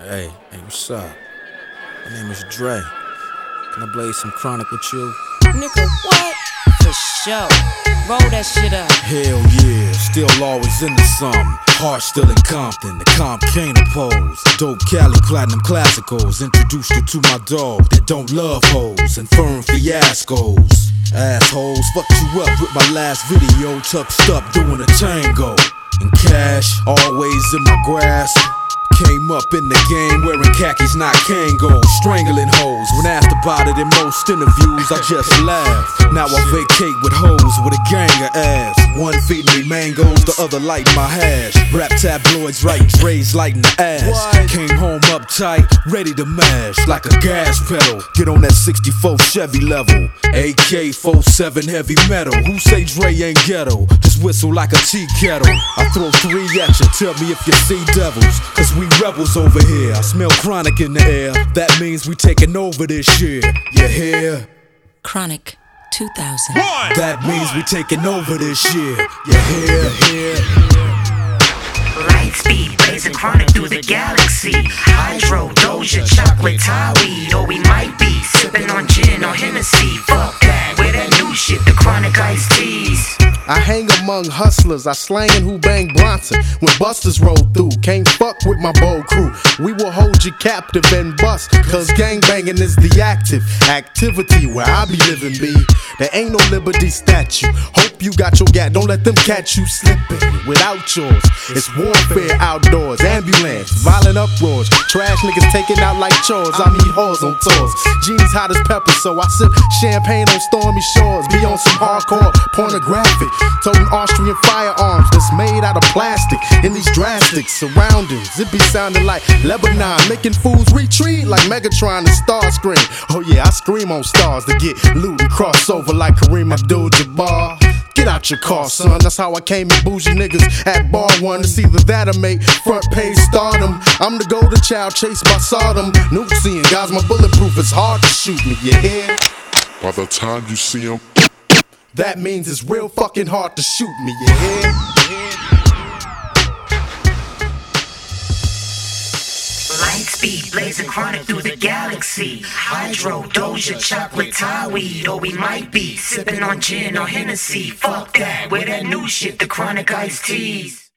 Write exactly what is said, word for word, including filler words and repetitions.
Hey, hey, what's up? My name is Dre. Can I blaze some chronic with you? Nigga, what? For sure. Roll that shit up. Hell yeah, still always into something. Heart still in Compton, the comp can't oppose. Dope Cali platinum classicals. Introduced you to my dog that don't love hoes and firm fiascos. Assholes, fucked you up with my last video. Tucked up doing a tango. And cash, always in my grasp. Came up in the game wearing khakis, not Kangol. Strangling hoes. When asked about it in most interviews, I just laugh. Now I vacate with hoes with a gang of ass. One feeding me mangoes, the other lighting my hash. Rap tabloids writing Dre's lighting the ass. Came home uptight, ready to mash like a gas pedal. Get on that sixty-four Chevy level. A K forty-seven heavy metal. Who say Dre ain't ghetto? Just whistle like a tea kettle. I throw three at you, tell me if you see devils. Cause we rebels over here. I smell chronic in the air. That means we taking over this year. You hear? Chronic two thousand. That means we taking over this year. You hear? You hear? Light speed, blazing chronic through the galaxy. Hydro, Doja, chocolate, Thai weed. Or we might be sipping on gin or Hennessy. Fuck that, with that new shit, the chronic iced teas. I hang among hustlers, I slangin' who bang Bronson. When busters roll through, can't fuck with my bold crew. We will hold you captive and bust, cause gangbangin' is the active activity where I be living, B. There ain't no liberty statue. Hope you got your gat, don't let them catch you slipping without yours. It's warfare outdoors, ambulance, violent uproars. Trash niggas taking out like chores, I meet whores on tours. Genie's hot as pepper, so I sip champagne on stormy shores. Be on some hardcore pornographic. Toting Austrian firearms that's made out of plastic. In these drastic surroundings, it be sounding like Lebanon, making fools retreat like Megatron and Starscream. Oh yeah, I scream on stars to get loot and cross over like Kareem Abdul-Jabbar. Get out your car, son, that's how I came in bougie niggas at bar one. It's either that or make front page stardom. I'm the golden child chased by Sodom. Nuxian, guys, my bulletproof is hard to shoot me, you hear? By the time you see him, that means it's real fucking hard to shoot me, you hear? Light speed, blazing chronic through the galaxy. Hydro, Doja, chocolate, Thai weed. Or we might be sipping on gin or Hennessy. Fuck that, with that new shit, the chronic iced teas.